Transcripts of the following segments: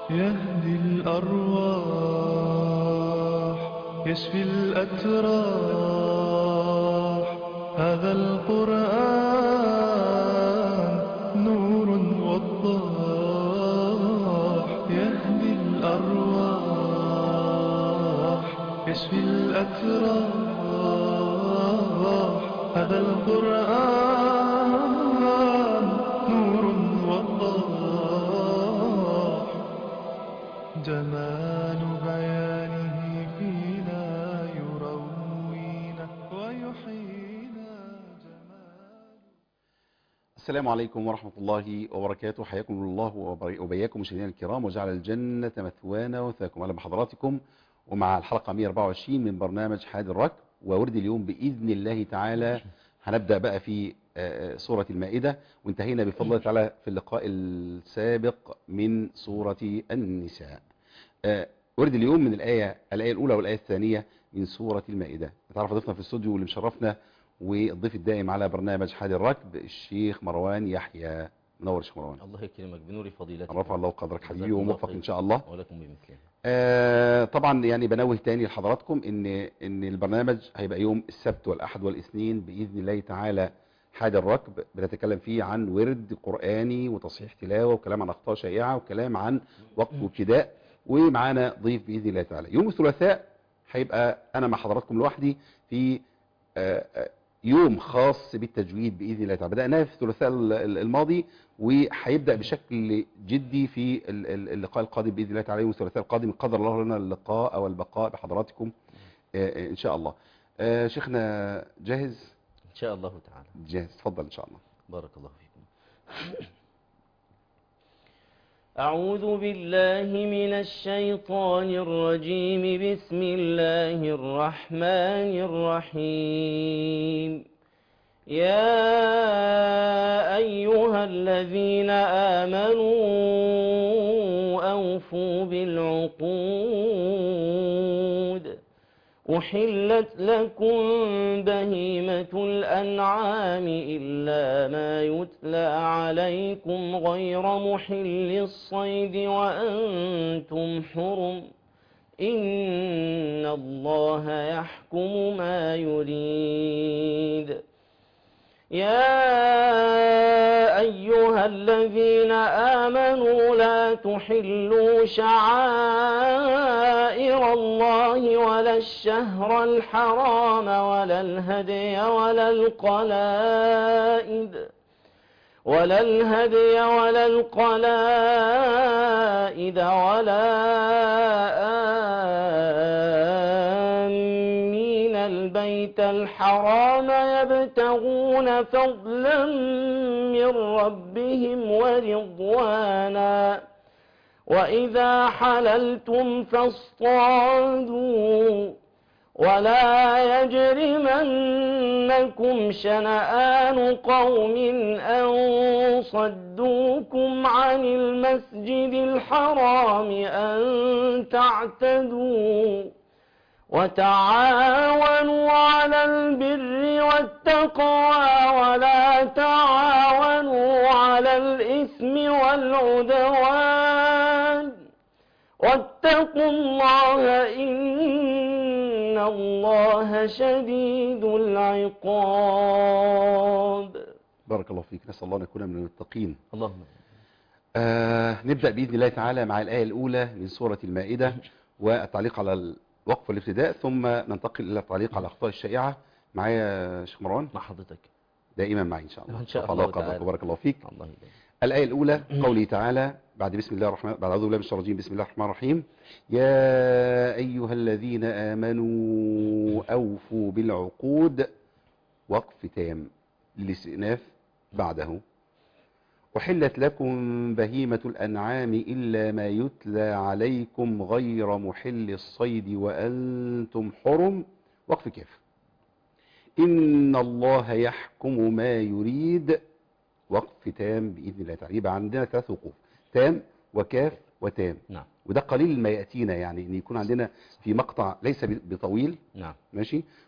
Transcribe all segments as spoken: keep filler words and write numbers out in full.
يهدي الأرواح يشفي الأتراح. هذا القرآن نور وضاح. يهدي الأرواح يشفي الأتراح. هذا القرآن نور وضاح. جمال بيانه فينا يروينا ويحيينا جمال. السلام عليكم ورحمة الله وبركاته. حياكم الله وبياكم مشاهدينا الكرام، وجعل الجنة مثوانا وثاكم. أهلا بحضراتكم ومع الحلقة مئة وأربعة وعشرين من برنامج حاد الركب وورد اليوم بإذن الله تعالى. هنبدأ بقى في سورة المائدة، وانتهينا بفضل الله تعالى في اللقاء السابق من سورة النساء. ورد اليوم من الآية الآية الأولى والآية الثانية من سورة المائدة. نتعرف ضيفنا في الاستوديو واللي مشرفنا والضيف الدائم على برنامج حاد الركب الشيخ مروان يحيى. منور الشيخ مروان. الله يكرمك بنور فضيلتك. رفع الله قدرك حبيبي وموفق ان شاء الله. ولكم بمثله. آه طبعا يعني بنوه تاني لحضراتكم ان ان البرنامج هيبقى يوم السبت والاحد والاثنين باذن الله تعالى. حاد الركب بنتكلم فيه عن ورد قرآني وتصحيح تلاوة وكلام عن اخطاء شائعة وكلام عن وقت وابتداء، ومعانا ضيف باذن الله تعالى. يوم الثلاثاء هيبقى انا مع حضراتكم لوحدي في آه آه يوم خاص بالتجويد باذن الله تعالى. بدأناه في الثلاثاء الماضي وهيبدأ بشكل جدي في اللقاء القادم باذن الله تعالى. يوم الثلاثاء القادم قدر الله لنا اللقاء او البقاء بحضراتكم ان شاء الله. شيخنا جاهز ان شاء الله تعالى؟ جاهز، تفضل ان شاء الله. بارك الله فيكم. أعوذ بالله من الشيطان الرجيم. بسم الله الرحمن الرحيم. يا أيها الذين آمنوا أوفوا بالعقود. أحلت لكم بهيمة الأنعام إلا ما يتلى عليكم غير محل الصيد وأنتم حرم. إن الله يحكم ما يريد. يا أيها الذين آمنوا لا تحلوا شعائر الله ولا الشهر الحرام ولا الهدي ولا القلائد ولا الهدي ولا القلائد ولا آمين البيت الحرام يبتغون فضلا من ربهم ورضوانا. وإذا حللتم فاصطادوا ولا يجرمنكم شنآن قوم أن صدوكم عن المسجد الحرام أن تعتدوا. وتعاونوا على البر والتقوى ولا تعاونوا على الإثم والعدوان. واتقوا الله إن الله شديد العقاب. بارك الله فيك، نسأل الله أن نكون من المتقين. اللهم آه نبدأ بإذن الله تعالى مع الآية الأولى من سورة المائدة والتعليق على الوقف والابتداء، ثم ننتقل إلى التعليق على الأخطاء الشائعة. معايا شيخ مروان؟ مع حضرتك دائما معي إن شاء الله. إن شاء الله تعالى. بارك الله فيك. الله يبارك. الآية الأولى قوله تعالى بعد بسم الله الرحمن بعد أعوذ بالله من الشيطان الرجيم بسم الله الرحمن الرحيم. يا أيها الذين آمنوا أوفوا بالعقود. وقف تام للاستئناف بعده. أحلت لكم بهيمة الأنعام إلا ما يتلى عليكم غير محل الصيد وأنتم حرم. وقف كاف. إن الله يحكم ما يريد. وقف تام بإذن الله تعالى. يبقى عندنا ثلاث وقوف، تام وكاف وتام. نعم. وده قليل ما يأتينا، يعني ان يكون عندنا في مقطع ليس بطويل. نعم. ماشي.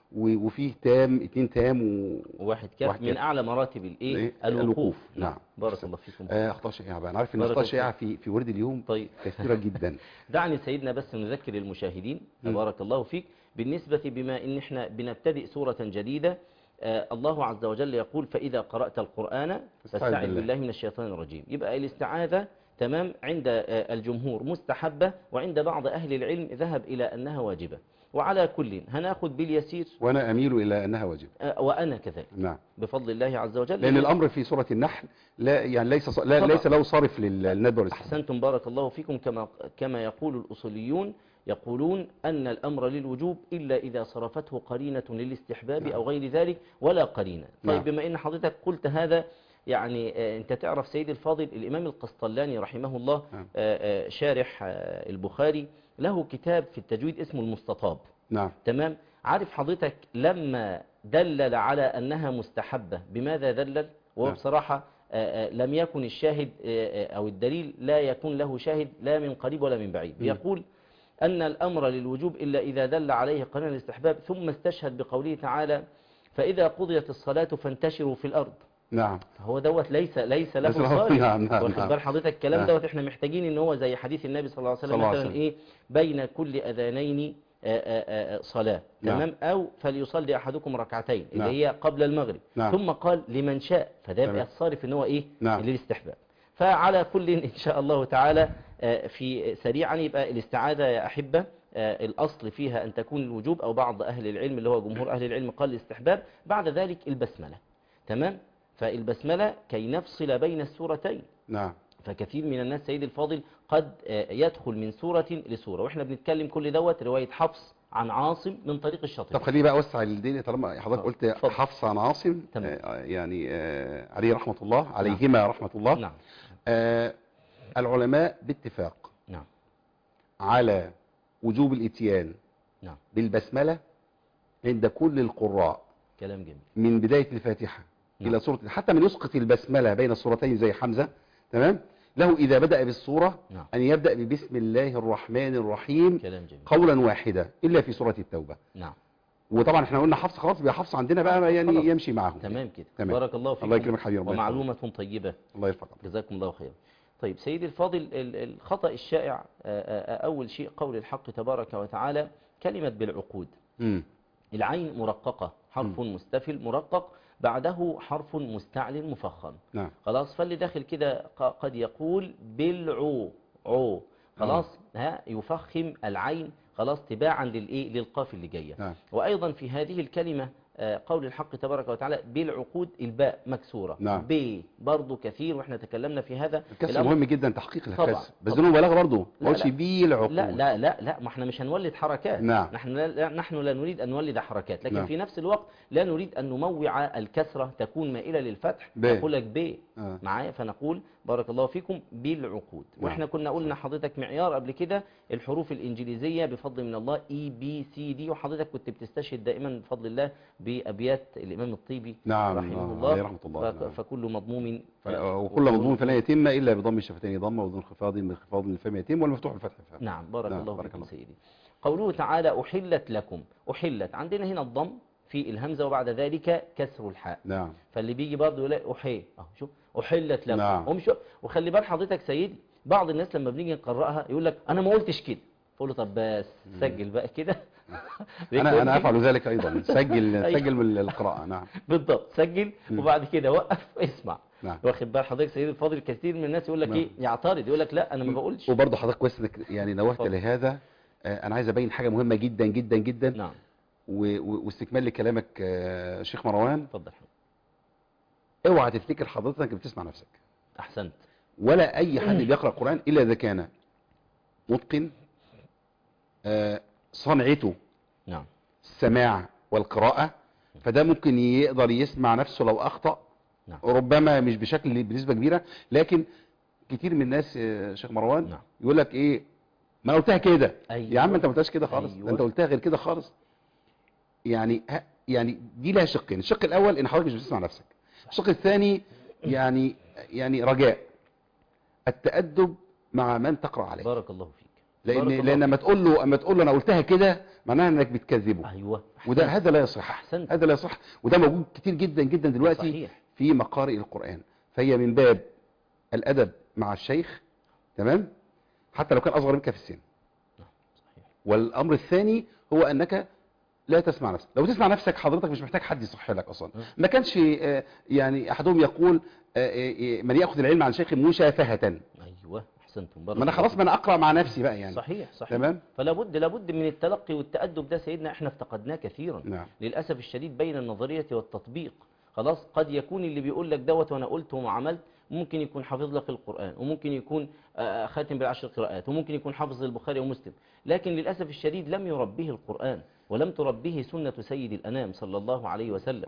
و- وفيه تام اتنين تام و... وواحد كاف واحد من كاف. اعلى مراتب الايه إيه؟ الوقوف. الوقوف. نعم. بارك الله فيكم. آه، اخطاء شائعه بقى، انا عارف ان بارك اخطاء الله شائعه في في ورد اليوم طيب كثيره جدا. دعني سيدنا بس نذكر المشاهدين مم. بارك الله فيك بالنسبة بما ان احنا بنبتدئ سورة جديدة. آه الله عز وجل يقول فإذا قرأت القرآن فاستعذ فاستعذ بالله. بالله من الشيطان الرجيم. يبقى الاستعاذة تمام عند آه الجمهور مستحبة، وعند بعض أهل العلم ذهب إلى أنها واجبة. وعلى كل هناخد باليسير وانا اميل الى انها واجب. آه وأنا كذلك نعم. بفضل الله عز وجل. لان الامر في سوره النحل لا يعني ليس ص... لا طبعا. ليس له صارف لل- للندب والاستحباب. أحسنتم بارك الله فيكم. كما كما يقول الأصوليون يقولون أن الأمر للوجوب إلا إذا صرفته قرينة للاستحباب نعم. أو غير ذلك ولا قرينة. طيب نعم. بما أن حضرتك قلت هذا يعني آه، أنت تعرف سيدي الفاضل الإمام القسطلاني رحمه الله نعم. آه، آه، شارح آه، البخاري له كتاب في التجويد اسمه المستطاب. نعم. تمام. عارف حضرتك لما دلل على أنها مستحبة بماذا دلل؟ وهو نعم. بصراحة آه، آه، لم يكن الشاهد آه، آه، أو الدليل لا يكون له شاهد لا من قريب ولا من بعيد. م. يقول أن الأمر للوجوب إلا إذا دل عليه قرينة الاستحباب، ثم استشهد بقوله تعالى فإذا قضيت الصلاة فانتشروا في الأرض. نعم. هو دوت ليس ليس له ليس له- صالح. نعم، نعم، واخد نعم. بال حضرتك الكلام نعم. دوت احنا محتاجين ان هو زي حديث النبي صلى الله عليه صلى وسلم الله عليه مثلا وسلم. ايه بين كل اذانين آه، آه، آه، صلاة. نعم. تمام. او فليصلي احدكم ركعتين اللي نعم. هي قبل المغرب. نعم. ثم قال لمن شاء، فده يبقى تمام. الصارف ان هو ايه نعم. للاستحباب. فعلى كل ان شاء الله تعالى آه، في سريعا يبقى الاستعاذة يا احبه آه، الأصل فيها أن تكون الوجوب، أو بعض أهل العلم اللي هو جمهور أهل العلم قال الاستحباب. بعد ذلك البسملة. تمام. فالبسملة كي نفصل بين السورتين. نعم. فكثير من الناس سيد الفاضل قد آه، يدخل من سورة لسورة، وإحنا بنتكلم كل دوت رواية حفص عن عاصم من طريق الشاطبي. طب خليه بقى اوسع الدنيا طالما حضرتك آه، قلت اتفضل. حفص عن عاصم. تمام. آه، يعني آه، عليه رحمه الله عليهما رحمه الله. نعم. آه، العلماء باتفاق نعم. على وجوب الاتيان نعم. بالبسملة عند كل القراء كلام جميل. من بداية الفاتحة نعم. إلى سورة، حتى من يسقط البسملة بين السورتين زي حمزة. تمام. له إذا بدأ بالسورة نعم. أن يبدأ ببسم الله الرحمن الرحيم كلام جميل. قولا واحدا إلا في سورة التوبة. نعم. وطبعا احنا قلنا حفص خلاص، بيبقى حفص عندنا بقى يعني خلاص. يمشي معهم. تمام كده. تمام. بارك الله فيكم. الله يكرمك حبيبي، ربنا ومعلومة طيبة. الله يرفعك. جزاكم الله خيرا. طيب سيدي الفاضل ال- الخطأ الشائع آه، آه، آه، أول شيء قول الحق تبارك وتعالى كلمة بالعقود. امم العين مرققة، حرف مستفل مرقق، بعده حرف مستعل مفخم. نعم. خلاص. فاللي داخل كده ق- قد يقول بالعو عو. خلاص. ها يفخم العين خلاص تباعا للايه للقاف اللي جايه. نعم. وايضا في هذه الكلمه آه، قول الحق تبارك وتعالى بالعقود الباء مكسوره. نعم. ب برضه كثير، واحنا تكلمنا في هذا الكسر الأمر. مهم جدا، تحقيق طبعا. الكسر، بس طبعا. دون مبالغه برضه لا، ما قلتش لا. بيه العقود. لا لا لا لا ما احنا مش هنولد حركات. نعم. نحن لا نحن لا نريد ان نولد حركات، لكن نعم. في نفس الوقت لا نريد ان نموع الكسره تكون مائله للفتح. ب. نقول لك ب آه. معايا، فنقول بارك الله فيكم بالعقود. نعم. واحنا كنا قلنا حضرتك معيار قبل كده الحروف الانجليزيه بفضل من الله اي بي سي دي، وحضرتك كنت بتستشهد دائما بفضل الله بابيات الامام الطيبي نعم. رحمه آه، الله. عليه رحمة الله. فك- نعم. فكل مضموم فلا- وكل مضمون فلا يتم الا بضم الشفتين ضمه وذو انخفاض من انخفاض الفم يتم والمفتوح الفتح فهم. نعم. بارك نعم. الله بارك فيكم الله. سيدي. قوله تعالى أحلت لكم. أحلت عندنا هنا الضم في الهمزة وبعد ذلك كسر الحاء. نعم. فاللي بيجي برضه يقول لك أحي أهو شوف أحلت لكم. نعم. هم شو وخلي بال حضرتك سيدي بعض الناس لما بنيجي نقرأها يقول لك أنا ما قلتش كده. فقول له طب بس سجل بقى كده. انا انا افعل ذلك ايضا. سجل أيوة. سجل من القراءه. نعم. بالضبط سجل مم. وبعد كده وقف اسمع. نعم. واخد بال حضرتك سيدي الفاضل كثير من الناس يقول لك نعم. ايه يعترض يقول لك لا انا ما بقولش. وبرضه حضرتك كويس انك يعني نوهت اتفضل. لهذا. آه، انا عايز ابين حاجه مهمه جدا جدا جدا. نعم. و- و- واستكمال لكلامك آه، شيخ مروان. اتفضل. اوعى تفتكر حضرتك انك بتسمع نفسك، احسنت. ولا اي حد بيقرا قران الا اذا كان متقن آه، صنعته نعم. السماع والقراءه، فده ممكن يقدر يسمع نفسه لو اخطا. نعم. ربما مش بشكل بنسبه كبيره، لكن كتير من الناس آه، شيخ مروان نعم. يقول لك ايه ما أنا قلتها كده. أيوة. يا عم انت ما قلتهاش كده خالص. أيوة. ده انت قلتها غير كده خالص. يعني ها يعني دي لها شقين. الشق الاول ان حضرتك مش بتسمع نفسك. الشق الثاني يعني يعني رجاء التأدب مع من تقرأ عليه. بارك الله فيك. لان بارك الله لان اما تقول له اما تقول له انا قلتها كده معناها انك بتكذبه. ايوه وده أحسنت. هذا لا يصح، أحسنت. هذا لا يصح، وده موجود كتير جدا جدا دلوقتي صحيح. في مقارئ القرآن. فهي من باب الأدب مع الشيخ، تمام، حتى لو كان أصغر منك في السن. صحيح. والأمر الثاني هو أنك لا تسمع نفسك. لو تسمع نفسك حضرتك مش محتاج حد يصح لك أصلا. ما كانش آه، يعني أحدهم يقول آه، آه، من يأخذ العلم عن شيخ مشافهة. ايوه احسنتم. بارك ما أنا الله خلاص ما أنا أقرأ مع نفسي بقى يعني. صحيح صحيح. تمام. فلا بد لابد من التلقي والتأدب، ده سيدنا احنا افتقدناه كثيرا. نعم. للأسف الشديد بين النظرية والتطبيق. خلاص قد يكون اللي بيقول لك دوت وانا قلت وما عملت، ممكن يكون حافظ لك القرآن، وممكن يكون آه، خاتم بالعشر قراءات، وممكن يكون حافظ البخاري ومسلم، لكن للأسف الشديد لم يربيه القرآن ولم تربيه سنة سيد الأنام صلى الله عليه وسلم.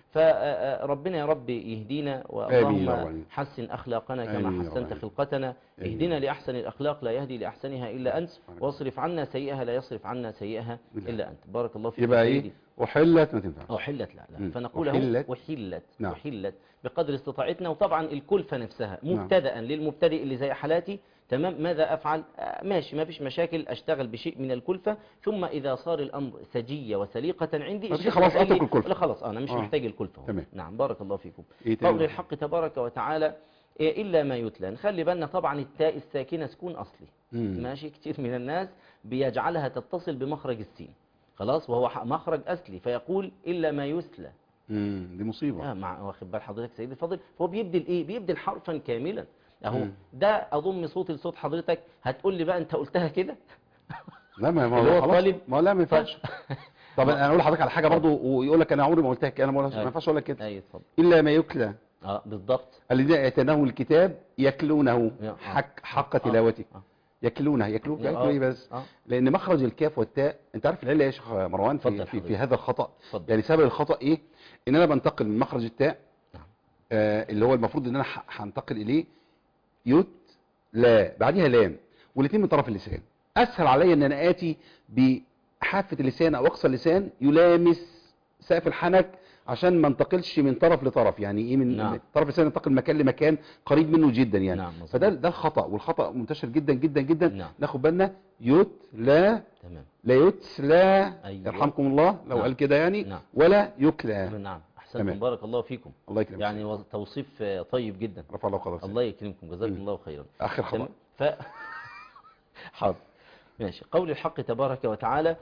فربنا يا رب يهدينا، آمين يا واللهم رب. حسن أخلاقنا آمين كما يا حسنت رب. خلقتنا. آمين. اهدنا لأحسن الأخلاق لا يهدي لأحسنها إلا أنت، سبحانك. واصرف عنا سيئها لا يصرف عنا سيئها إلا أنت. بارك الله فيك يبقى سيدي. إيه؟ وحلت ما تنفعش. أحلت لا لا مم. فنقول اهو أحلت. أحلت نعم. أحلت بقدر استطاعتنا. وطبعا الكلفة نفسها نعم. مبتدأ للمبتدئ اللي زي حالاتي، تمام، ماذا أفعل؟ آه، ماشي ما فيش مشاكل، أشتغل بشيء من الكلفة، ثم إذا صار الأمر سجية وسليقة عندي طب دي الشيخ خلاص قال لي أترك الكلفة. لا خلاص أنا مش آه. محتاج الكلفة هو. تمام. نعم بارك الله فيكم. إيه تاني؟ قول الحق تبارك وتعالى إيه إلا ما يتلى. نخلي بالنا طبعا التاء الساكنة سكون أصلي. مم. ماشي. كتير من الناس بيجعلها تتصل بمخرج السين، خلاص، وهو ح- مخرج أصلي، فيقول إلا ما يسلى. مم. دي مصيبة. آه مع واخد بال حضرتك سيدي الفاضل، هو بيبدل ايه؟ بيبدل حرفا كاملا اهو. مم. ده اضم صوتي لصوت حضرتك، هتقول لي بقى انت قلتها كده؟ لا ما ما اللي هو خلاص. الطالب. ما لا ما ينفعش. طب انا اقول لحضرتك على حاجه برضو ويقول لك انا عمري ما قلتها كده، انا ما أيوة. ينفعش اقول لك كده. ايوه اتفضل. الا ما يتلى اه بالضبط. الذين اتيناهم الكتاب يتلونه آه. حق حق آه. تلاوته. آه. يتلونه يتلو آه. يتلو ايه بس؟ آه. لان مخرج الكاف والتاء انت عارف العله يا شيخ مروان في اتفضل في, في حضرتك. هذا الخطا. اتفضل. يعني سبب الخطا ايه؟ ان انا بنتقل من مخرج التاء نعم. آه اللي هو المفروض ان انا ح- هنتقل اليه يت لا بعديها لام، والاثنين من طرف اللسان. اسهل عليا ان انا اتي بحافه اللسان او اقصى اللسان يلامس سقف الحنك عشان ما انتقلش من طرف لطرف. يعني ايه من نعم. من طرف اللسان ينتقل من مكان لمكان قريب منه جدا يعني. نعم مظبوط. فده ده الخطا، والخطا منتشر جدا جدا جدا. نعم. ناخد بالنا يت لا تمام. لا يتلى أيوة. يرحمكم الله لو نعم. قال كده يعني. نعم. ولا يكلى. نعم احسنتم تمام. بارك الله فيكم. الله يكرمك. يعني وص- توصيف آه، طيب جدا. رفع الله قدرك. الله يكرمكم جزاكم مم. الله خيرا. اخر خطا. تمام. ف حاضر ماشي. قول الحق تبارك وتعالى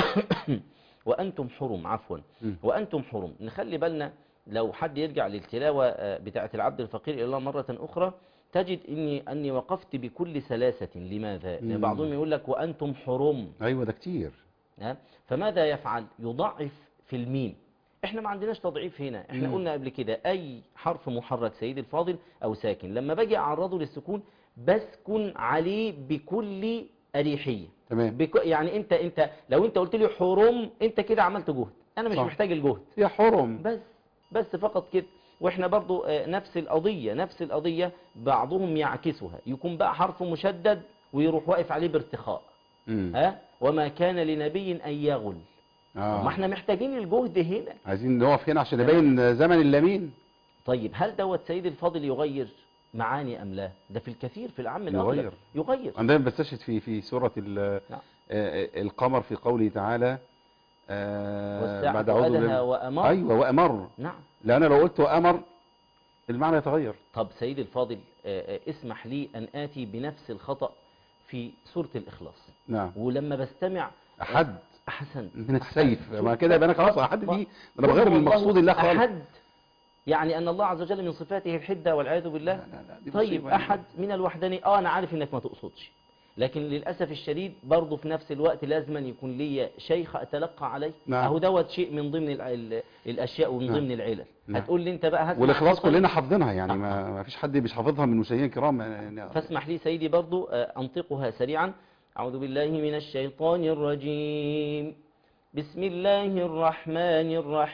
وأنتم حرم، عفوا مم. وأنتم حرم. نخلي بالنا لو حد يرجع للتلاوة آه، بتاعة العبد الفقير إلى الله مرة أخرى، تجد إني أني وقفت بكل سلاسة. لماذا؟ لأن مم. بعضهم يقول لك وأنتم حرم. ايوه ده كتير. ها؟ فماذا يفعل؟ يضعف في الميم. احنا ما عندناش تضعيف هنا، احنا مم. قلنا قبل كده اي حرف محرك سيدي الفاضل او ساكن لما باجي اعرضه للسكون بسكن عليه بكل اريحيه. تمام. بك... يعني انت انت لو انت قلت لي حرم انت كده عملت جهد، انا مش صح. محتاج الجهد، يا حرم. بس بس فقط كده. واحنا برضو آه، نفس القضيه نفس القضيه بعضهم يعكسها، يكون بقى حرف مشدد ويروح واقف عليه بارتخاء. مم. ها وما كان لنبي ان يغل. آه. ما احنا محتاجين الجهد هنا. عايزين نقف هنا عشان تمام. نبين زمن اللمين. طيب هل دوت سيد الفاضل يغير معاني ام لا؟ ده في الكثير في العام الاغلب يغير. يغير. عندنا بستشهد في في سورة ال- نعم. آه، القمر في قوله تعالى آه، والساعة بعد أعوذ أدهى بالله- وأمر. أيوة وأمر. نعم. لأن لو قلت وأمر المعنى يتغير. طب سيد الفاضل آه، آه، اسمح لي أن آتي بنفس الخطأ في سورة الإخلاص. نعم. ولما بستمع أحد أحسن من السيف. ما كده يبقى أنا خلاص أحد دي أنا بغير من والله المقصود الله خالص. أحد يعني أن الله عز وجل من صفاته الحدة والعياذ بالله. لا لا لا دي طيب مصيبة. أحد من الوحدانية. اه أنا عارف إنك ما تقصدش، لكن للأسف الشديد برضه في نفس الوقت لازم أن يكون لي شيخ أتلقى عليه. نعم. أهو دوت شيء من ضمن ال- ال- الأشياء ومن نعم. ضمن العلل. نعم. هتقول لي أنت بقى هسمع والإخلاص صوتك. كلنا حافظينها يعني آه. ما ما فيش حد مش حافظها من المشاهدين الكرام يعني. فاسمح لي سيدي برضو آه، أنطقها سريعا. أعوذ بالله من الشيطان الرجيم. بسم الله الرحمن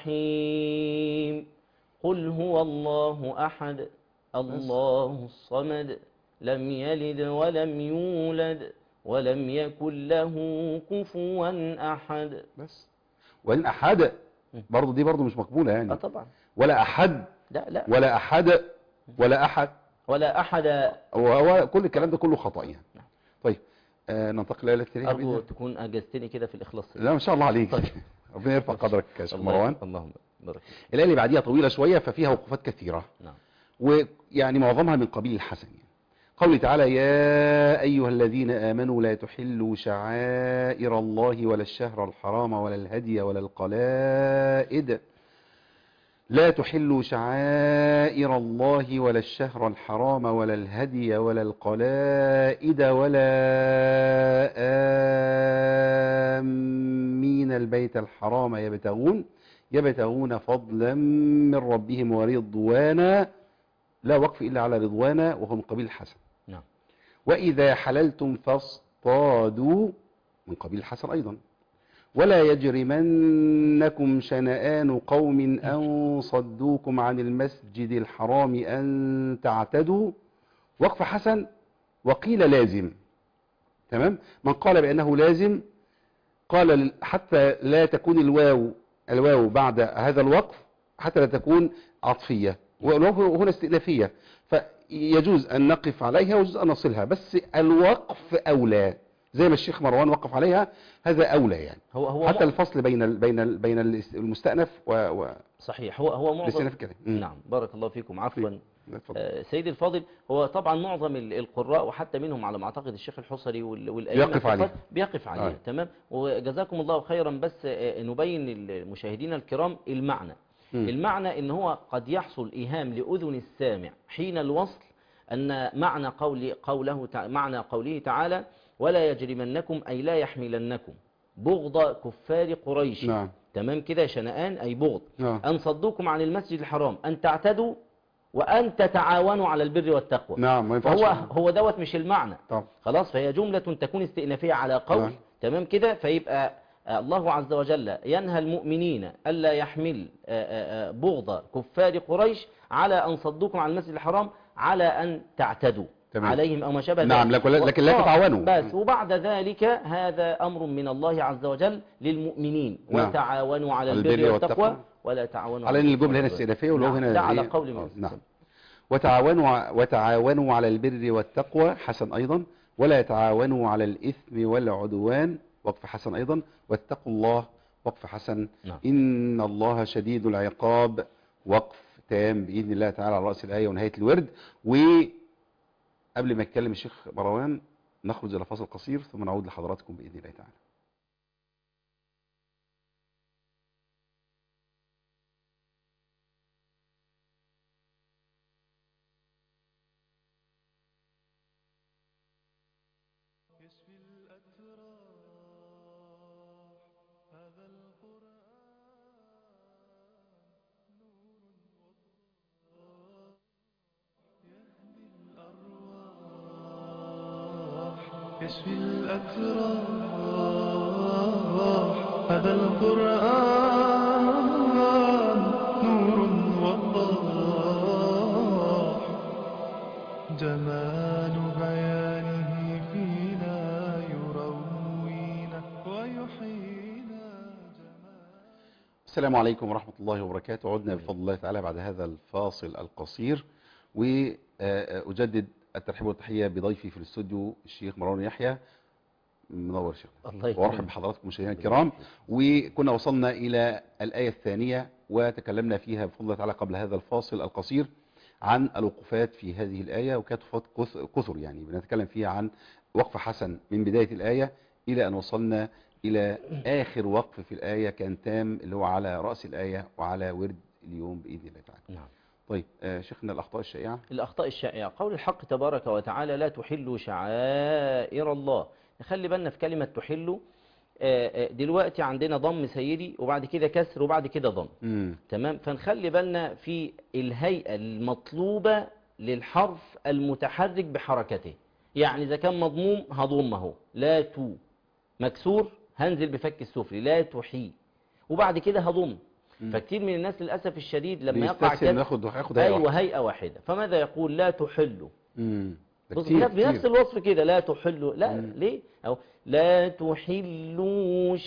الرحيم. قل هو الله أحد الله الصمد لم يلد ولم يولد ولم يكن له كفوا أحد. بس وإن أحد برضه دي برضه مش مقبولة آه يعني. طبعا. ولا أحد لا لا ولا أحد ولا أحد ولا أحد. وهو كل الكلام ده كله خطأ يعني. نعم. طيب آه ننتقل الى التالية بإذن ارجو الله. تكون اجزتني كده في الاخلاص. لا ما شاء الله عليك. طيب. ربنا يرفع قدرك يا شيخ مروان. اللهم بارك. الآية اللي بعديها طويلة شوية ففيها وقوفات كثيرة، نعم. ويعني معظمها من قبيل الحسن. يعني قوله تعالى: يا أيها الذين آمنوا لا تحلوا شعائر الله ولا الشهر الحرام ولا الهدي ولا القلائد لا تحلوا شعائر الله ولا الشهر الحرام ولا الهدي ولا القلائد ولا آمين البيت الحرام يبتغون يبتغون فضلا من ربهم ورضوانا. لا وقف إلا على رضوانا وهو من قبيل الحسن. نعم. وإذا حللتم فاصطادوا من قبيل الحسن أيضا. ولا يجرمنكم شنآن قوم أن صدوكم عن المسجد الحرام أن تعتدوا. وقف حسن وقيل لازم. تمام. من قال بأنه لازم قال حتى لا تكون الواو الواو بعد هذا الوقف، حتى لا تكون عطفية، والواو هنا استئنافية، فيجوز أن نقف عليها ويجوز أن نصلها، بس الوقف أولى زي ما الشيخ مروان وقف عليها، هذا أولى يعني. هو هو حتى مع... الفصل بين ال بين ال بين المستأنف و, و... صحيح. هو هو معظم الاستئناف كده. مم. نعم بارك الله فيكم. عفوا اتفضل. آه، سيدي الفاضل، هو طبعا معظم ال- القراء وحتى منهم على ما اعتقد الشيخ الحصري وال- والأئمة بيقف عليه. الثقات بيقف عليه. آه. تمام. وجزاكم الله خيرا. بس آه، نبين للمشاهدين الكرام المعنى. مم. المعنى ان هو قد يحصل ايهام لأذن السامع حين الوصل ان معنى قول قوله تع- معنى قوله تعالى: ولا يجرمنكم أي لا يحملنكم بغض كفار قريش. نعم. تمام كده. شنآن أي بغض. نعم. أن صدوكم عن المسجد الحرام أن تعتدوا وأن تتعاونوا على البر والتقوى. نعم. ما ينفعش. هو هو دوت مش المعنى. طب. خلاص. فهي جملة تكون استئنافية على قول. نعم. تمام كده. فيبقى الله عز وجل ينهى المؤمنين ألا يحمل بغض كفار قريش على أن صدوكم عن المسجد الحرام على أن تعتدوا تمام. عليهم أو ما شابه ذلك. نعم. لكن لكن لا تتعاونوا. بس. وبعد ذلك هذا أمر من الله عز وجل للمؤمنين. نعم. وتعاونوا على البر, البر والتقوى, والتقوى. ولا تعاونوا على ان الجمله هنا والعدوان. استئنافيه واللي هو نعم. هنا ده على إيه؟ قول آه، من نعم. وتعاونوا وتعاونوا على البر والتقوى حسن أيضا. ولا يتعاونوا على الإثم والعدوان وقف حسن أيضا. واتقوا الله وقف حسن. نعم. إن الله شديد العقاب وقف تام بإذن الله تعالى على رأس الآية ونهاية الورد. وقبل ما يتكلم الشيخ مروان نخرج إلى فاصل قصير ثم نعود لحضراتكم بإذن الله تعالى. يشفي الأتراح هذا القرآن نور وضاء يهدي الأرواح. يشفي الأتراح هذا القرآن نور وضاء جمال بيانه فينا يروينا ويحيينا جمال. السلام عليكم ورحمة الله وبركاته. عدنا بفضل الله تعالى بعد هذا الفاصل القصير، وأجدد الترحيب والتحية بضيفي في الاستوديو الشيخ مروان يحيى. منور شيخ. الله يكرمك. وارحب بحضراتكم مشاهدينا الكرام. وكنا وصلنا إلى الآية الثانية وتكلمنا فيها بفضل الله تعالى قبل هذا الفاصل القصير عن الوقوفات في هذه الآية، وكانت وقوفات كثر يعني بنتكلم فيها عن وقف حسن من بداية الآية إلى أن وصلنا إلى آخر وقف في الآية كان تام اللي هو على رأس الآية وعلى ورد اليوم بإذن الله تعالى. نعم. طيب آه شيخنا الأخطاء الشائعة. الأخطاء الشائعة قول الحق تبارك وتعالى: لا تحلوا شعائر الله. نخلي بالنا في كلمة تحلوا. دلوقتي عندنا ضم سيدي وبعد كده كسر وبعد كده ضم. مم. تمام. فنخلي بالنا في الهيئة المطلوبة للحرف المتحرك بحركته. يعني إذا كان مضموم هضمه لا تو، مكسور هنزل بفك السفلي لا تحي، وبعد كده هضم. مم. فكتير من الناس للأسف الشديد لما يقع بيستسهل كسر ناخد ناخد هيئة أيوة واحدة. هيئة واحدة. فماذا يقول؟ لا تحلوا. مم. ده بص كتير بنفس بنفس كتير. الوصف كده لا تحلوا. لا مم. ليه؟ أو لا تحلوا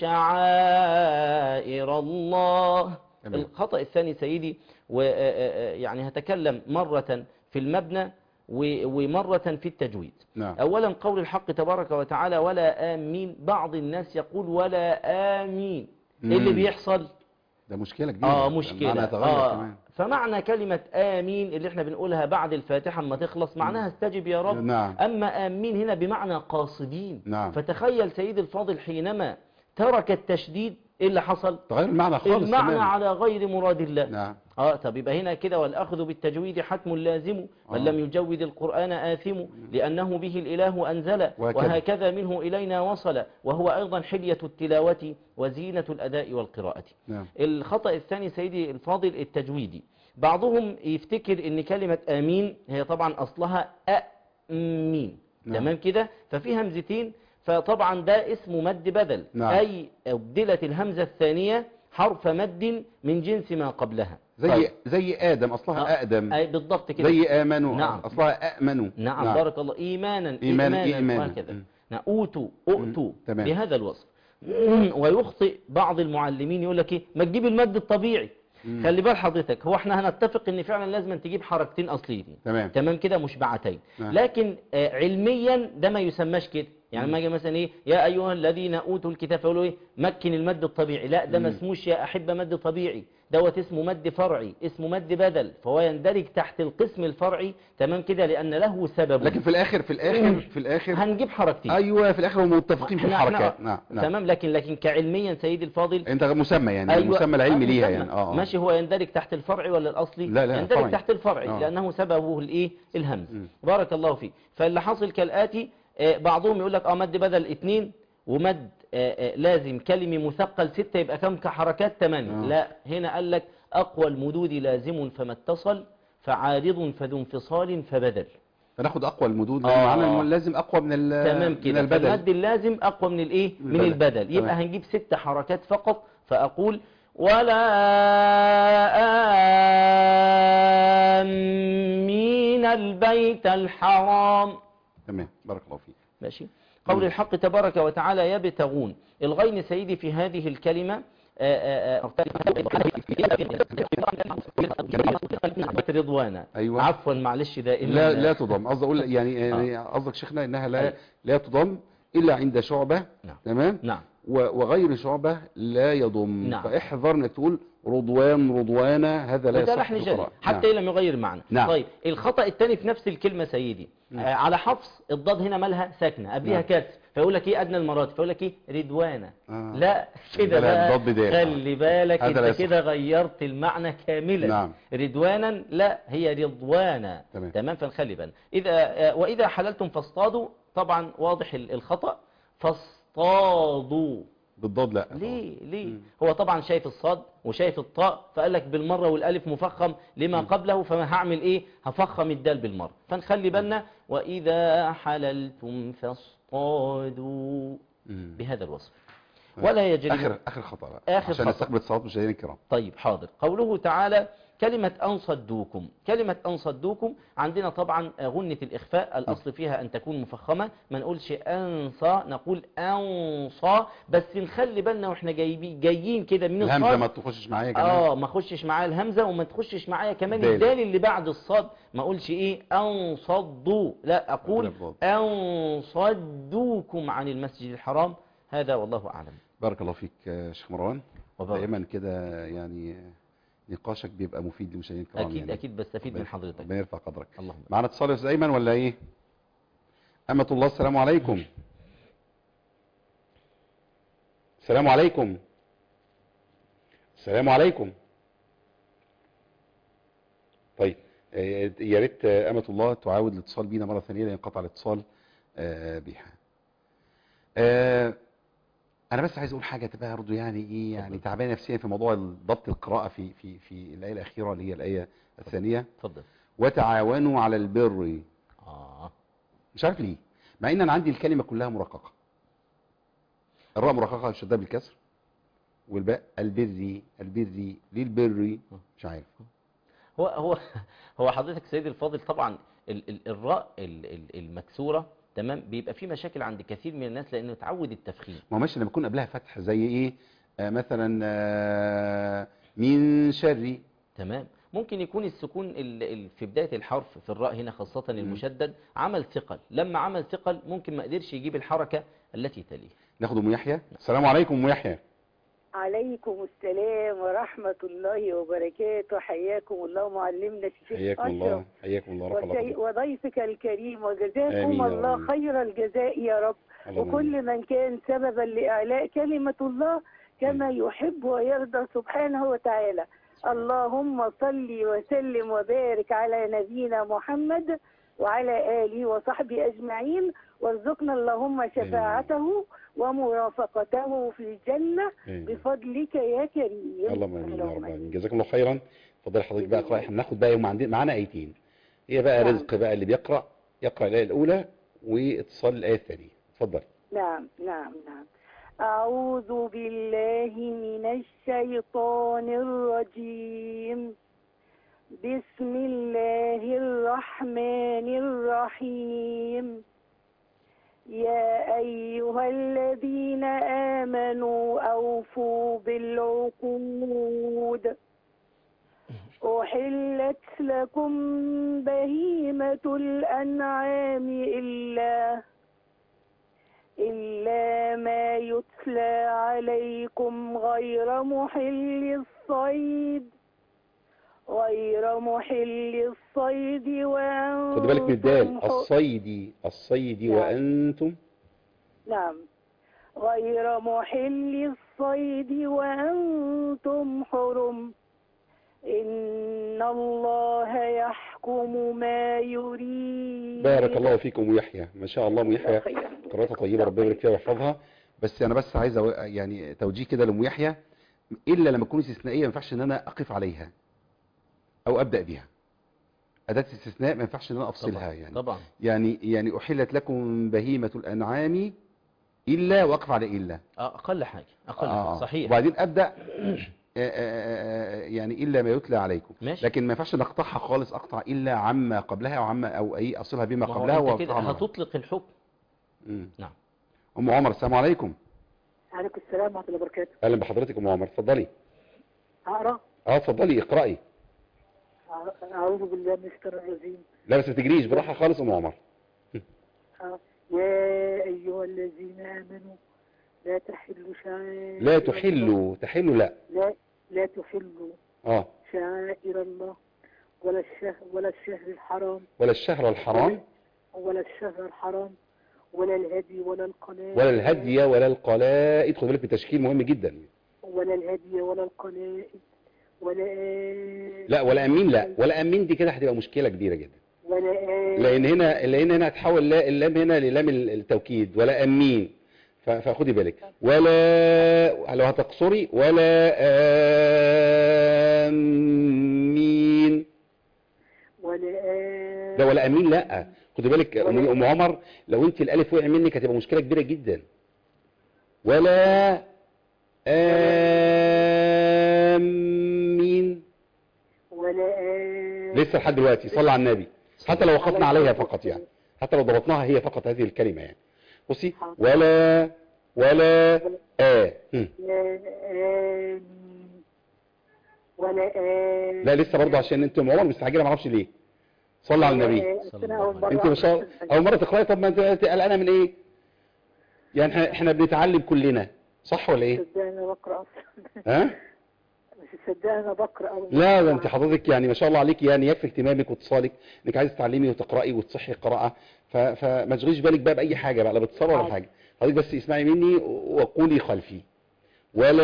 شعائر الله. تمام. الخطأ الثاني سيدي، ويعني هتكلم مرة في المبنى و- ومرة في التجويد. نعم. أولا قول الحق تبارك وتعالى ولا آمين، بعض الناس يقول ولا آمين. إيه اللي مم. بيحصل؟ ده مشكلة كبيرة. آه المعنى مشكلة. يتغير آه كمان. فمعنى كلمة آمين اللي احنا بنقولها بعد الفاتحة اما تخلص معناها استجب يا رب. نعم. أما آمين هنا بمعنى قاصدين. نعم. فتخيل سيد الفاضل حينما ترك التشديد إيه اللي حصل؟ تغير المعنى خالص. المعنى تماما. على غير مراد الله. نعم. اه طب يبقى هنا كده والأخذ بالتجويد حتم لازم من آه. لم يجود القرآن آثم لأنه به الإله أنزل وهكذا. وهكذا منه إلينا وصل وهو أيضا حلية التلاوة وزينة الأداء والقراءة. نعم. الخطأ الثاني سيدي الفاضل التجويدي. بعضهم يفتكر ان كلمة آمين هي طبعا أصلها أمين. نعم. تمام كده، ففي همزتين، فطبعا ده اسمه مد بدل. نعم. أي أبدلت الهمزة الثانية حرف مد من جنس ما قبلها. زي طيب. زي آدم أصلها آه، أقدم. أي بالضبط كده. زي آمنوا. نعم. أصلها أأمنوا. نعم, نعم بارك الله. إيمانا إيمانا إيمانا, إيمانا. وهكذا. م. نعم. أوتوا أؤتوا تمام. بهذا الوصف. ويخطئ بعض المعلمين يقول لك إيه ما تجيب المد الطبيعي. مم. خلي بال حضرتك، هو احنا هنتفق ان فعلا لازم تجيب حركتين اصليين. تمام. تمام كده مشبعتين. نعم. لكن آه علميا ده ما يسماش كده. يعني مم. ما اجي مثلا ايه يا ايها الذين اوتوا الكتاب يقولوا ايه مكن المد الطبيعي، لا ده ما مم. اسموش يا احبه مد طبيعي، دوت اسمه مد فرعي، اسمه مد بدل، فهو يندرج تحت القسم الفرعي. تمام كده لان له سبب. لكن في الآخر في الآخر في الآخر هنجيب حركتين. أيوة في الآخر هم متفقين في إحنا- الحركات. إحنا- نعم. نعم. تمام. لكن لكن كعلميا سيدي الفاضل أنت مسمى يعني أيوة. المسمى العلمي آه، ليها مسمى. يعني. اه آه. ماشي، هو يندرج تحت الفرع ولا الاصلي؟ لا لا يندرج فرعي. تحت الفرع آه. لانه سببه الايه الهمز. مم. بارك الله فيك. فاللي حاصل كالاتي آه، بعضهم يقول لك اه مد بدل اثنين ومد آه، آه، لازم كلمي مثقل ستة يبقى كم كحركات ثمانية. آه. لا هنا قال لك اقوى المدود لازم فما اتصل فعارض فذو انفصال فبدل. فناخد أقوى المدود آه. لأن معنى لازم أقوى من ال تمام من كده. البدل. فالمد اللازم اقوى من الايه من البدل. البدل. يبقى تمام. هنجيب ست حركات فقط. فاقول ولا آمين البيت الحرام. تمام. بارك الله فيك. ماشي. قول مم. الحق تبارك وتعالى يبتغون. الغين سيدي في هذه الكلمة آآ آآ رضوانا. أيوة. عفوا معلش دائما لا لا تضم. قصدي أقول يعني يعني قصدك شيخنا إنها لا آه. لا تضم إلا عند شعبة. نعم. تمام. نعم. و- وغير شعبة لا يضم. نعم. فاحذر انك تقول رضوان رضوانا، هذا لا وده يصح لحن في جلي القراءة. حتى نعم. لم يغير معنى. نعم. طيب الخطأ الثاني في نفس الكلمة سيدي مم. آه على حفص الضاد هنا مالها ساكنة قبلها نعم. كسر، فيقول لك ايه ادنى المراتب، فيقول لك ايه رضوانة. آه. لا كده لا، بقى الضاد بدال. خلي بالك هذا لا انت يصح. كده غيرت المعنى كاملا. نعم. رضوانا لا هي رضوانا. تمام. تمام. فنخلي بالنا اذا آه واذا حللتم فاصطادوا طبعا واضح ال- الخطأ فاصطادوا. بالضاد لا. ليه ليه مم. هو طبعا شايف الصاد وشايف الطاء فقال لك بالمره والالف مفخم لما مم. قبله، فما هعمل ايه هفخم الدال بالمره. فنخلي بالنا واذا حللتم فاصطادوا مم. بهذا الوصف. طيب. ولا يجري اخر اخر خطأ بقى آخر عشان خطأ. نستقبل اتصالات مشاهدينا الكرام. طيب حاضر. قوله تعالى كلمة أنصدوكم. كلمة أنصدوكم عندنا طبعا غنة الإخفاء الأصل فيها أن تكون مفخمة، ما نقولش أنصى نقول أنصى، بس نخلي بالنا وإحنا جايبين جايين كده من الهمزة الصاد ما تخشش معايا كمان. اه ما اخشش معايا الهمزة وما تخشش معايا كمان الدال. الدال اللي بعد الصاد. ما اقولش ايه أنصدوا، لا أقول بالضبط. أنصدوكم عن المسجد الحرام. هذا والله أعلم. بارك الله فيك يا شيخ مروان. وبارك. دائما كده يعني نقاشك بيبقى مفيد لمشاهدينا الكرام. أكيد يعني. أكيد بستفيد من حضرتك. ربنا يرفع قدرك. اللهم معنا اتصال يا استاذ ايمن ولا ايه؟ أمة الله السلام عليكم. السلام عليكم. السلام عليكم. طيب آه، يا ريت آه، أمة الله تعاود الاتصال بينا مرة ثانية لأن انقطع الاتصال آه، بيها. آه، أنا بس عايز أقول حاجة تبقى برضه يعني إيه يعني تعبان نفسيا في موضوع ضبط القراءة في في في الآية الأخيرة اللي هي الآية الثانية. اتفضل. وتعاونوا على البر. آه مش عارف ليه مع ان انا عندي الكلمه كلها مرققه. الراء مرققه الشداد بالكسر والباء البري البري ليه البري مش عارف. هو هو هو حضرتك سيدي الفاضل طبعا ال ال الراء ال ال المكسورة تمام بيبقى في مشاكل عند كثير من الناس لأنه اتعود التفخيم. ما هو ماشي لما يكون قبلها فتح زي ايه آه مثلا آه من شر. تمام. ممكن يكون السكون ال- ال- في بداية الحرف في الراء هنا خاصة المشدد عمل ثقل، لما عمل ثقل ممكن ما قدرش يجيب الحركة التي تليه. ناخد ام يحيى. السلام عليكم ام يحيى. عليكم السلام ورحمة الله وبركاته. حياكم الله معلمنا الشيخ حياكم أشرف الله حياكم الله رفع وشي- الله. وضيفك الكريم، آمين وجزاكم يا الله رب. خير الجزاء يا رب، اللهم وكل من كان سببا لإعلاء كلمة الله كما يحب ويرضى سبحانه وتعالى. اللهم صل وسلم وبارك على نبينا محمد وعلى آله وصحبه أجمعين، وارزقنا اللهم شفاعته ومرافقته في الجنة آمين. بفضلك يا كريم. اللهم امين يا رب اللهم العالمين. جزاكم الله خيرا. اتفضلي حضرتك بقى اقراي. احنا هناخد بقى يوم عندنا معانا ايتين، هي بقى نعم. رزق بقى اللي بيقرا يقرا الايه الاولى واتصال الايه الثانيه. اتفضلي. نعم نعم نعم. أعوذ بالله من الشيطان الرجيم. بسم الله الرحمن الرحيم. يا أيها الذين آمنوا أوفوا بالعقود. أحلت لكم بهيمة الأنعام إلا إلا ما يتلى عليكم غير محل الصيد غير محل الصيد وأنتم خد بالك من الدال. ح- الصيد الصيد نعم. وانتم. نعم. غير محل الصيد وأنتم حرم. إن الله يحكم ما يريد. بارك الله فيكم ام يحيى. ما شاء الله ام يحيى خيرا. قراءتها طيبه، ربنا يبارك فيها ويحفظها. بس انا بس عايز أو- يعني توجيه كده لام يحيى، الا لما تكون استثنائيه ما ينفعش ان انا اقف عليها او ابدا بها. اداه استثناء ما ينفعش ان انا افصلها. طبعا يعني طبعا يعني يعني احلت لكم بهيمه الانعام الا واقف على الا. آه، أقل حاجة أقل آه. حاجة صحيح. وبعدين ابدا آه، آه، آه، يعني الا ما يتلى عليكم. ماشي. لكن ما ينفعش نقطعها خالص، اقطع الا عما قبلها او عما او اي اصلها بما ما هو قبلها أنت كده وأقطعها مرة. هتطلق الحكم. مم. نعم. ام عمر السلام عليكم. عليكم السلام ورحمة الله وبركاته. اهلا بحضرتك ام عمر. اتفضلي. أقرأ. اه اتفضلي اقراي. أعوذ بالله من الشيطان الرجيم. لا بس ما تجريش، براحه خالص ام عمر. يا أيها الذين آمنوا لا تحلوا شعائر لا تحلوا. تحلوا لا. لا لا تحلوا اه شعائر الله ولا الشهر ولا الشهر الحرام ولا الشهر الحرام ولا الشهر الحرام ولا الهدي ولا القلائد ولا الهدي ولا القلائد. خد بالك بالتشكيل مهم جدا. ولا الهدي ولا القلائد ولا لا ولا امين. لا ولا امين دي كده هتبقى مشكله كبيره جدا، ولا لان هنا لان هنا هتحول لا- اللام هنا للام التوكيد. ولا امين. ف- فخدي بالك. ولا لو هتقصري ولا امين. ولا ده ولا امين لا. خدي بالك ام أم عمر، لو انت الالف وقع منك هتبقى مشكله كبيره جدا. ولا امين. ولا لسه لحد دلوقتي صلى على النبي، حتى لو وقفنا عليها فقط يعني، حتى لو ضبطناها هي فقط هذه الكلمه يعني. بصي ولا ولا آ هم. لا آمين ولا آمين. لا لسه برضه عشان انت ام عمر مستعجله ما اعرفش ليه. صلى على النبي. انت ما شاء الله اول مره تقراي. طب ما انت أنت قلقانه من ايه؟ يعني احنا احنا بنتعلم كلنا صح ولا ايه؟ صدقني انا بقرا اصلا. ها؟ مش صدقني انا بقرا أول لا ده مرة. انت حضرتك يعني ما شاء الله عليك، يعني يكفي اهتمامك واتصالك انك عايز تتعلمي وتقراي وتصحي القراءه. ف- فما تشغليش بالك بقى باي حاجه بقى، لا بتصور ولا حاجه. حضرتك بس اسمعي مني وقولي خلفي. ولا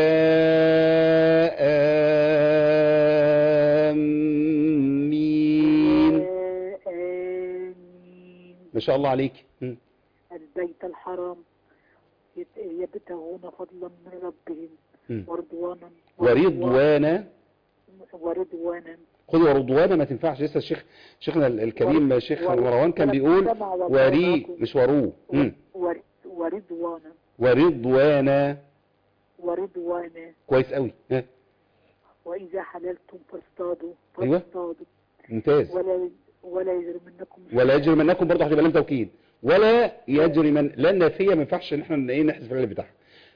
آمين. لا آمين. ما شاء الله عليك. م. البيت الحرام يت- يبتغون فضلا من ربهم م. ورضوانا ورضوانا. ورضوانا خذ ورضوانا ما تنفعش. لسه الشيخ شيخنا الكريم ور- شيخ ور- مروان كان ور- بيقول سمع والله وري معكم. مش ورو. م. ور- ورضوانا ورضوانا. ورضوانا. كويس قوي. ها. وإذا حللتم فاصطادوا أيوة. فاصطادوا ممتاز. ولا ولا يجرمنكم ولا يجرمنكم برضه هتبقى لام توكيد. ولا يجرمن لا النافيه ما ينفعش ان احنا ايه نحذف الالف بتاعها.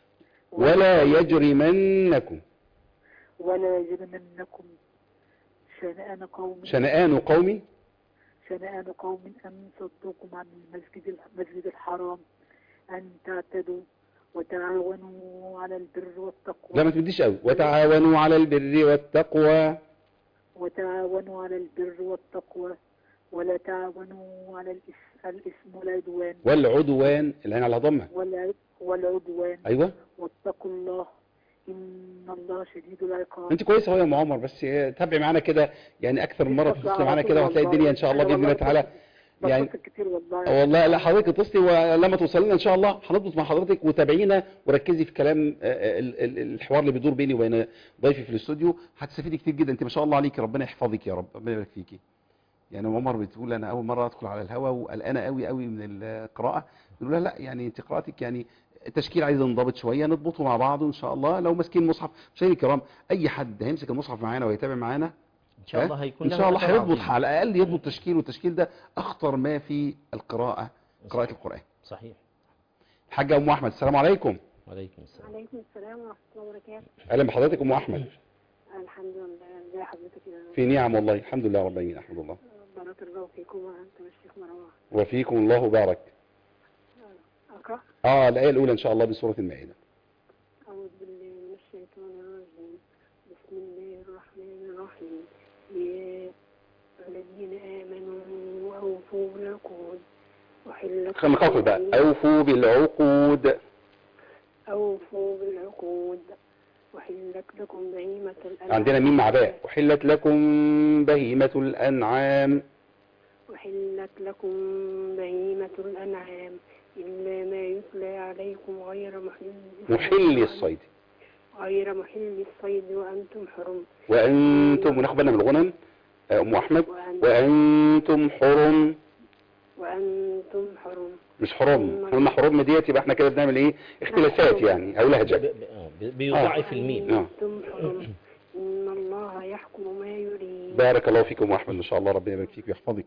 ولا يجرمنكم. ولا يجرمنكم شنآن قوم شنآن قومي شنآن قوم أن صدوكم عن المسجد المسجد الحرام أن تعتدوا وتعاونوا على البر لا والتقوى ما تمديش قوي. وتعاونوا على البر والتقوى وتعاونوا على البر والتقوى ولا تعاونوا على الإس- الإثم والعدوان والعدوان العين على ضمه. والع- والعدوان ايوه واتقوا الله إن الله شديد العقاب. انت كويسه اهو يا ام عمر، بس تابعي معانا كده يعني اكثر من مره تتصلي معانا كده وهتلاقي الدنيا ان شاء الله باذن الله تعالى يعني. بتصل كتير والله. والله لا حضرتك اتصلي ولما توصل لنا ان شاء الله هنضبط مع حضرتك، وتابعينا وركزي في كلام آه، ال- ال- الحوار اللي بيدور بيني وبين ضيفي في الاستوديو، هتستفيدي كتير جدا. انت ما شاء الله عليكي، ربنا يحفظك يا رب، ربنا يبارك فيكي. يعني ام عمر بتقول انا اول مره ادخل على الهوا وقلقانه قوي قوي من القراءه، بنقول لها لا يعني انت قراءتك يعني التشكيل عايز ينضبط شويه، نضبطه مع بعض ان شاء الله. لو ماسكين مصحف مشاهدينا الكرام، اي حد هيمسك المصحف معانا ويتابع معانا ان شاء الله هيكون ان له شاء الله أثر هيضبط، عظيم. على الاقل يضبط تشكيل، والتشكيل ده اخطر ما في القراءه، قراءه القران. صحيح. الحاجه ام احمد، السلام عليكم. وعليكم السلام. عليكم السلام ورحمة الله وبركاته. اهلا بحضرتك ام احمد. الحمد لله، ازي حضرتك يا في نعم والله، الحمد لله رب العالمين، احمد الله. بارك الله فيكم وانت والشيخ مروان. وفيكم الله بارك. اقرا. اه الايه الاولى ان شاء الله بسوره المائده. اعوذ بالله من الشيطان الرجيم. بسم الله الرحمن الرحيم. يا الذين امنوا اوفوا بالعقود وحلت خلينا نقف بقى. اوفوا بالعقود. اوفوا بالعقود وحلت لكم بهيمة الأنعام. عندنا مين مع باء؟ احلت لكم بهيمه الانعام. وحلت لكم بهيمة الأنعام إلا ما يتلى عليكم غير محل محل الصيد. غير محل الصيد وأنتم حرم. وانتم، وناخد بالنا من الغنم آه، ام احمد. وأن- وانتم حرم، وأنتم حرم. مش حرم. احنا قلنا حرم ديت يبقى احنا كده بنعمل ايه؟ اختلافات يعني او ب- لهجه. ب- آه، ب- بيضاعف الميم. آه. وأنتم حرم. إن الله يحكم ما يريد. بارك الله فيكم واحمد، ما شاء الله ربنا يبارك فيك ويحفظك.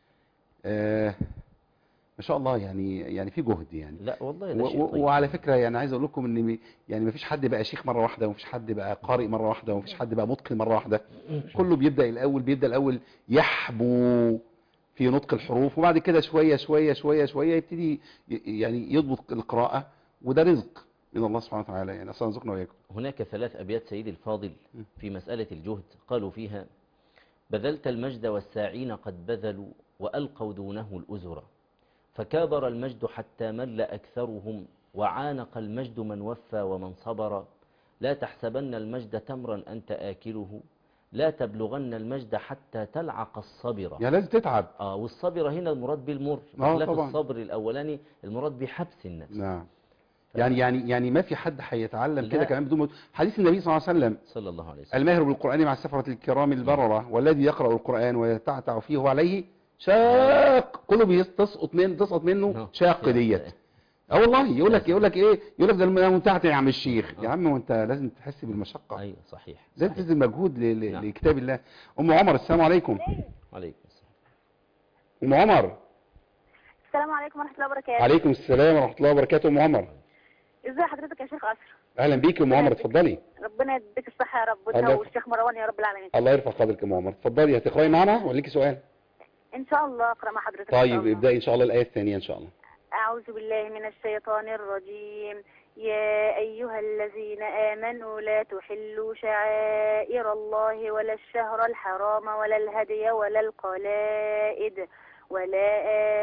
آه ما شاء الله يعني يعني في جهد يعني. لا والله ده و- شيء و- طيب. وعلى فكره يعني عايز اقول لكم ان مي- يعني ما فيش حد بقى شيخ مره واحده، وما فيش حد بقى قارئ مره واحده، وما فيش حد بقى متقن مره واحده. كله بيبدا الاول بيبدا الاول يحبو في نطق الحروف، وبعد كده شويه شويه شويه شويه يبتدي ي- يعني يضبط القراءه، وده رزق من الله سبحانه وتعالى يعني. اصلا رزقنا وياكم. هناك ثلاث أبيات سيدي الفاضل في مسألة الجهد قالوا فيها: بذلت المجد والساعين قد بذلوا وألقوا دونه الأزر، فكابر المجد حتى مل أكثرهم وعانق المجد من وفى ومن صبر، لا تحسبن المجد تمرا أنت آكله لا تبلغن المجد حتى تلعق الصبر. يعني لازم تتعب. آه والصبر هنا المراد بالمر، آه بخلاف طبعا. الصبر الأولاني المراد بحبس النفس. نعم. يعني يعني يعني ما في حد هيتعلم كده لا. كمان بدون مجهود. حديث النبي صلى الله عليه وسلم: صلى الله عليه وسلم: الماهر بالقرآن مع السفرة الكرام البررة، والذي يقرأ القرآن ويتعتع فيه وعليه شاق. كله بيسقط من تسقط منه نعم. شاق يا ديت. سلام. اه والله يقول لك يقول لك ايه؟ يقول لك ده الممتعت يا عم الشيخ. يا عم وانت لازم تحس بالمشقة، أيوة صحيح, لازم صحيح. تبذل مجهود ل- ل- نعم. لكتاب الله. ام عمر، السلام عليكم. عليكم السلام. ام عمر. السلام عليكم ورحمة الله وبركاته. عليكم السلام ورحمة الله وبركاته. ام عمر ازي حضرتك يا شيخ أشرف؟ اهلا بيك يا ام عمر، اتفضلي. ربنا يديك الصحة يا رب، وانت الله- والشيخ مروان يا رب العالمين. الله يرفع قدرك يا ام عمر. اتفضلي، هتقراي معنا ولا ليكي سؤال؟ ان شاء الله اقرأ مع حضرتك. إن شاء طيب الله. ابدأي ان شاء الله الآية الثانية ان شاء الله. أعوذ بالله من الشيطان الرجيم. يا أيها الذين آمنوا لا تحلوا شعائر الله ولا الشهر الحرام ولا الهدي ولا القلائد ولا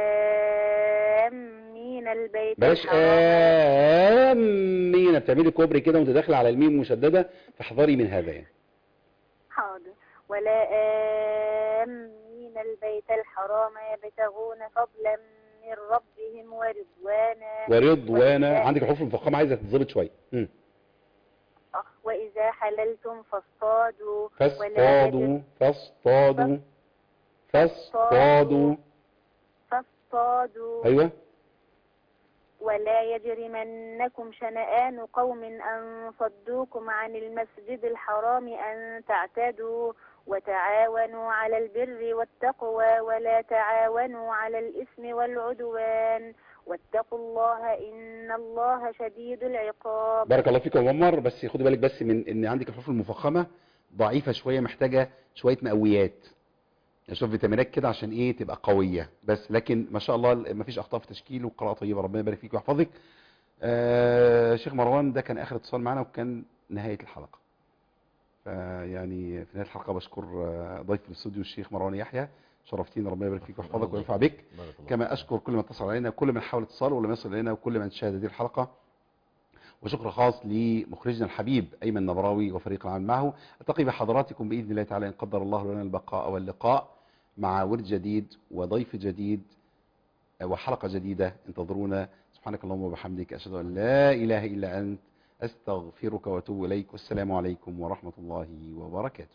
آمين البيت بلاش الحرام. آمين، بتعملي كوبري كده وانت داخله على الميم مشددة، فاحذري من هذا يعني. حاضر. ولا آمين البيت الحرام يبتغون فضلا من ربهم ورضوانا. ورضوانا. وإذا- عندك الحروف المفخمة عايزة تتظبط شوية. مم. وإذا حللتم فاصطادوا ولا فاصطادوا فاصطادوا فاصطادوا. فاصطادوا ايوه. ولا يجرمنكم شنآن قوم أن صدوكم عن المسجد الحرام أن تعتدوا وتعاونوا على البر والتقوى ولا تعاونوا على الإثم والعدوان واتقوا الله إن الله شديد العقاب. بارك الله فيكم يا عمر، بس خدي بالك بس من ان عندك الحروف المفخمة ضعيفة شوية، محتاجة شوية مقويات، يعني شوف فيتامينات كده عشان ايه تبقى قوية بس. لكن ما شاء الله ما فيش اخطاء في تشكيل وقراءة طيبة، ربنا يبارك فيك ويحفظك. آه شيخ مروان، ده كان اخر اتصال معنا وكان نهاية الحلقة. فيعني في نهاية الحلقة بشكر آه، ضيف الاستوديو الشيخ مروان يحيى، شرفتينا، ربنا يبارك فيك ويحفظك وينفع بك. كما اشكر كل من اتصل علينا وكل من حاول اتصال ولم يصل الينا وكل من شاهد هذه الحلقة. وشكر خاص لمخرجنا الحبيب أيمن نبراوي وفريق العمل معه. التقي بحضراتكم بإذن الله تعالى إن قدر الله لنا البقاء واللقاء مع ورد جديد وضيف جديد وحلقة جديدة. انتظرونا. سبحانك اللهم وبحمدك، أشهد أن لا إله إلا أنت، أستغفرك وأتوب إليك، والسلام عليكم ورحمة الله وبركاته.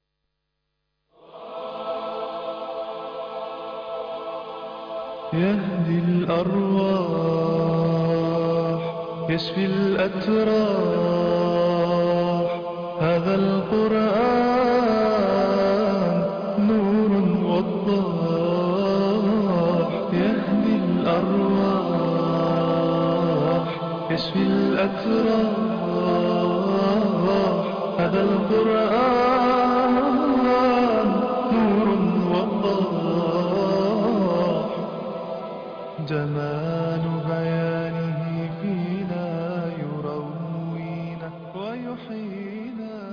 يهدي الأرواح يشفي الأتراح، هذا القرآن نور وضاح. يهدي الأرواح يشفي الأتراح، هذا القرآن نور وضاح. جمال بيانه فينا يروينا ويحيينا